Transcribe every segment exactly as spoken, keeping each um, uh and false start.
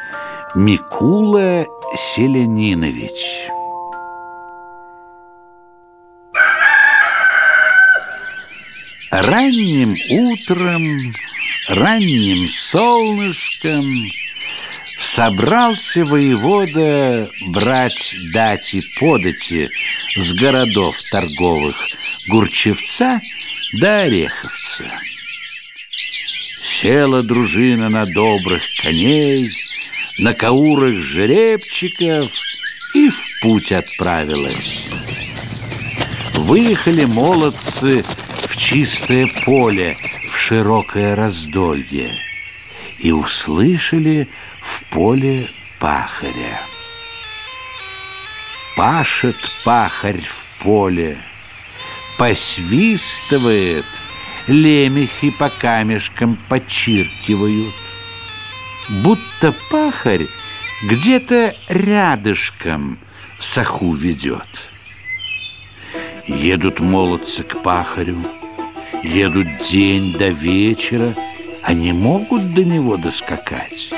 Микула Селянинович. Ранним утром, ранним солнышком собрался воевода брать дати подати с городов торговых Гурчевца да Ореховца. Села дружина на добрых коней, на каурах жеребчиков и в путь отправилась. Выехали молодцы в чистое поле, в широкое раздолье, и услышали в поле пахаря. Пашет пахарь в поле, посвистывает, лемехи по камешкам почиркивают, будто пахарь где-то рядышком саху ведет. Едут молодцы к пахарю, едут день до вечера, а не могут до него доскакать.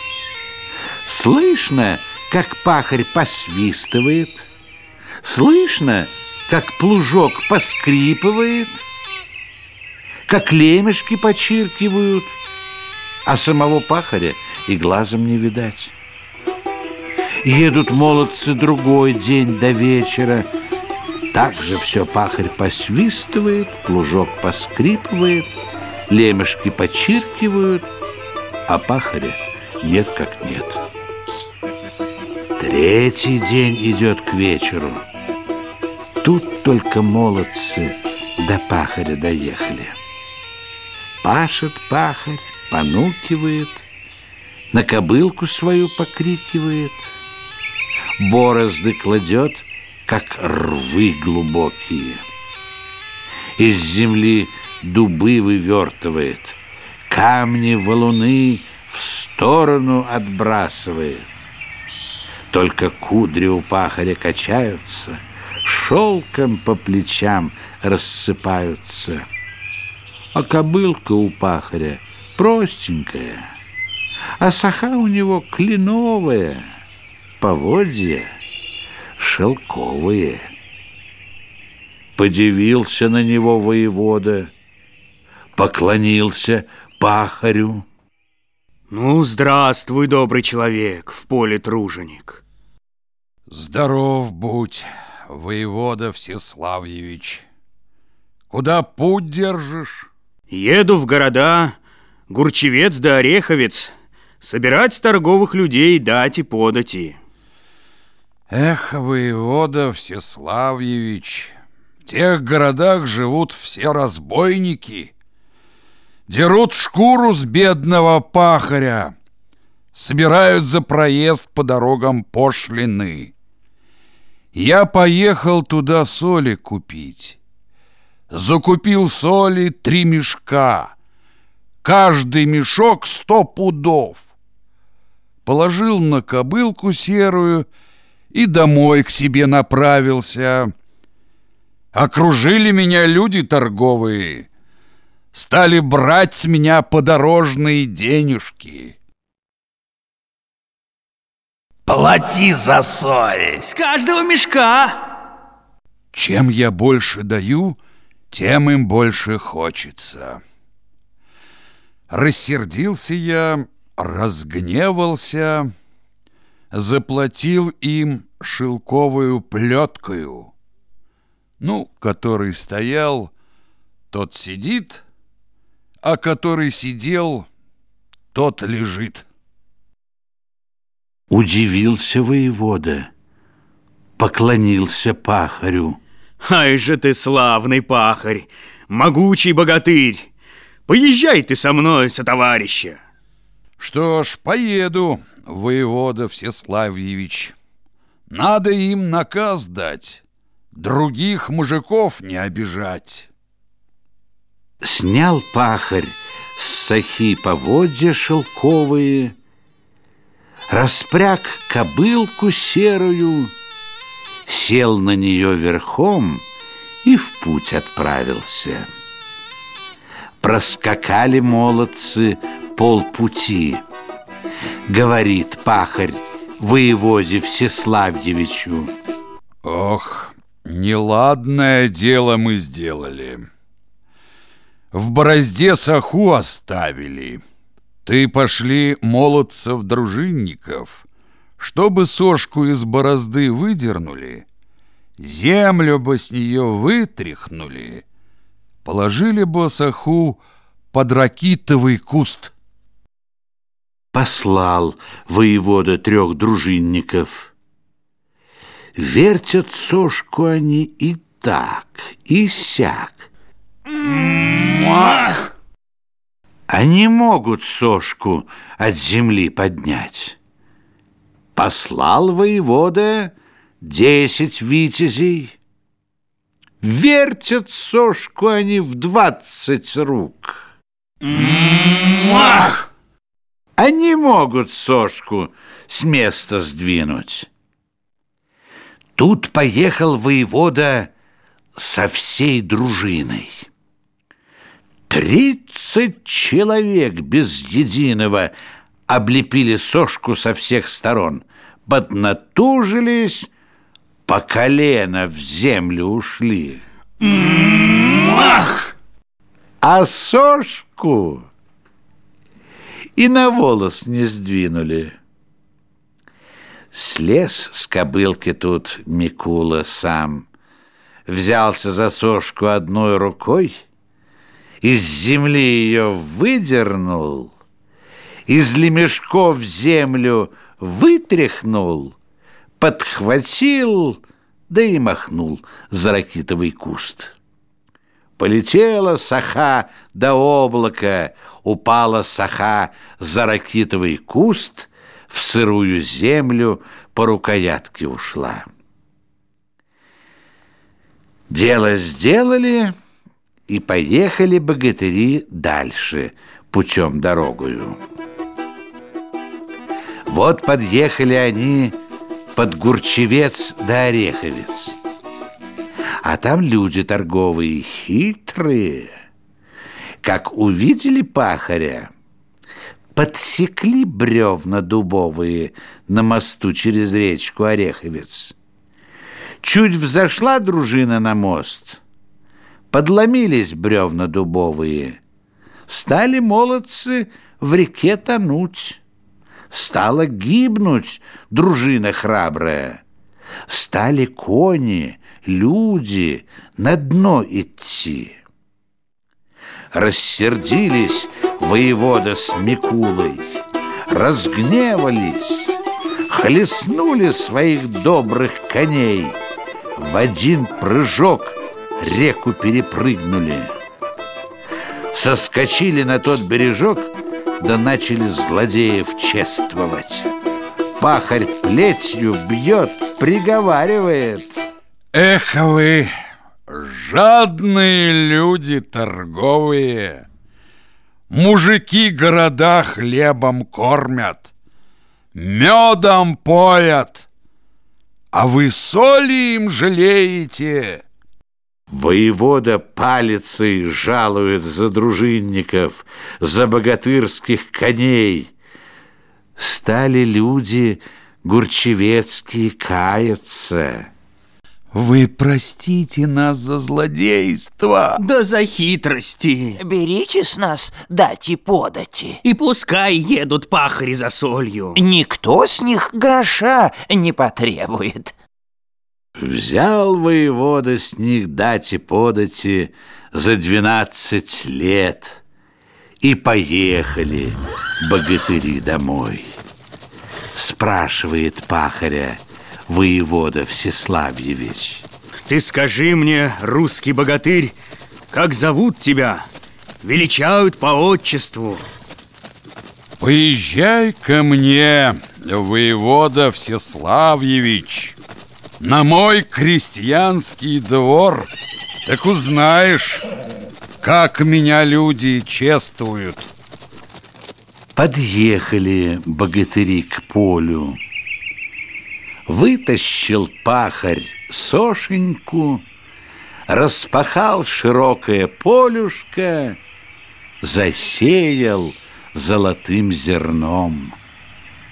Слышно, как пахарь посвистывает, слышно, как плужок поскрипывает, как лемешки почиркивают, а самого пахаря и глазом не видать. Едут молодцы другой день до вечера, так же все пахарь посвистывает, плужок поскрипывает, лемешки почиркивают, а пахаря нет как нет. Третий день идет к вечеру. Тут только молодцы до пахаря доехали. Пашет пахарь, понукивает, на кобылку свою покрикивает, борозды кладет, как рвы глубокие. Из земли дубы вывертывает, камни, валуны в сторону отбрасывает. Только кудри у пахаря качаются, шелком по плечам рассыпаются. А кобылка у пахаря простенькая, а саха у него кленовая, поводья шелковые. Подивился на него воевода, поклонился пахарю. Ну, здравствуй, добрый человек, в поле труженик. Здоров будь, воевода Всеславьевич. Куда путь держишь? Еду в города Гурчевец да Ореховец собирать торговых людей дати подати. Эх, воевода Всеславьевич, в тех городах живут все разбойники, дерут шкуру с бедного пахаря, собирают за проезд по дорогам пошлины. Я поехал туда соли купить. Закупил соли три мешка, каждый мешок сто пудов. Положил на кобылку серую и домой к себе направился. Окружили меня люди торговые, стали брать с меня подорожные денежки. Плати за соль! С каждого мешка! Чем я больше даю, тем им больше хочется. Рассердился я, разгневался, заплатил им шелковую плеткою. Ну, который стоял, тот сидит, а который сидел, тот лежит. Удивился воевода, поклонился пахарю. Ай же ты славный пахарь, могучий богатырь! Поезжай ты со мной, сотоварища. Что ж, поеду, воевода Всеславьевич. Надо им наказ дать, других мужиков не обижать. Снял пахарь с сахи поводья шелковые, распряг кобылку серую, сел на нее верхом и в путь отправился. Проскакали молодцы полпути, говорит пахарь воеводе Всеславьевичу. Ох, неладное дело мы сделали. В борозде саху оставили. Ты пошли молодцев-дружинников, чтобы сошку из борозды выдернули, землю бы с нее вытряхнули, положили бы саху под ракитовый куст. Послал воевода трех дружинников. Вертят сошку они и так, и сяк. А не могут сошку от земли поднять. Послал воевода десять витязей. Вертят сошку они в двадцать рук. А не могут сошку с места сдвинуть. Тут поехал воевода со всей дружиной. Тридцать человек без единого облепили сошку со всех сторон, поднатужились, по колено в землю ушли. А сошку и на волос не сдвинули. Слез с кобылки тут Микула сам, взялся за сошку одной рукой, из земли ее выдернул, из лемешков землю вытряхнул, подхватил, да и махнул за ракитовый куст. Полетела саха до облака, упала саха за ракитовый куст, в сырую землю по рукоятке ушла. Дело сделали, и поехали богатыри дальше путем дорогою. Вот подъехали они под Гурчевец да Ореховец. А там люди торговые, хитрые. Как увидели пахаря, подсекли бревна дубовые на мосту через речку Ореховец. Чуть взошла дружина на мост, подломились бревна дубовые, стали молодцы в реке тонуть. Стала гибнуть дружина храбрая, стали кони, люди на дно идти. Рассердились воевода с Микулой, разгневались, хлестнули своих добрых коней, в один прыжок реку перепрыгнули. Соскочили на тот бережок, да начали злодеев чествовать. Пахарь плетью бьет, приговаривает: Эх вы, жадные люди торговые! Мужики города хлебом кормят, медом поят, а вы соли им жалеете. Воевода палицей жалует за дружинников, за богатырских коней. Стали люди гурчевецкие каяться. Вы простите нас за злодейство. Да за хитрости. Берите с нас дати подати. И пускай едут пахари за солью. Никто с них гроша не потребует. Взял воевода с них дати подати за двенадцать лет, и поехали богатыри домой. Спрашивает пахаря воевода Всеславьевич: Ты скажи мне, русский богатырь, как зовут тебя? Величают по отчеству. Поезжай ко мне, воевода Всеславьевич, на мой крестьянский двор, так узнаешь, как меня люди чествуют. Подъехали богатыри к полю. Вытащил пахарь сошеньку, распахал широкое полюшко, засеял золотым зерном.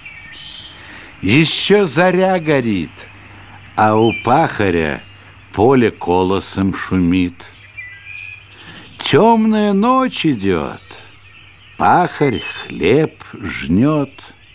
Еще заря горит, а у пахаря поле колосом шумит. Темная ночь идет, пахарь хлеб жнет.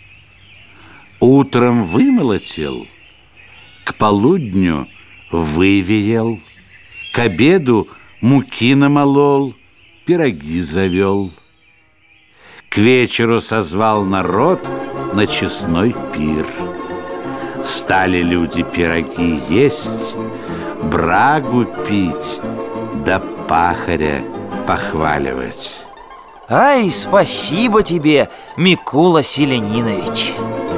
Утром вымолотил, к полудню вывеял, к обеду муки намолол, пироги завел. К вечеру созвал народ на честной пир. Стали люди пироги есть, брагу пить, да пахаря похваливать. Ай, спасибо тебе, Микула Селянинович.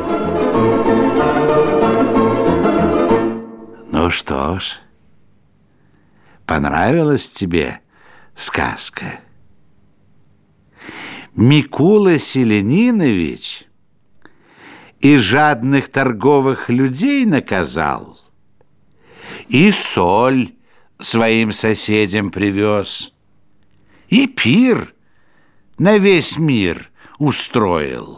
Ну что ж, понравилась тебе сказка? Микула Селянинович и жадных торговых людей наказал, и соль своим соседям привез, и пир на весь мир устроил.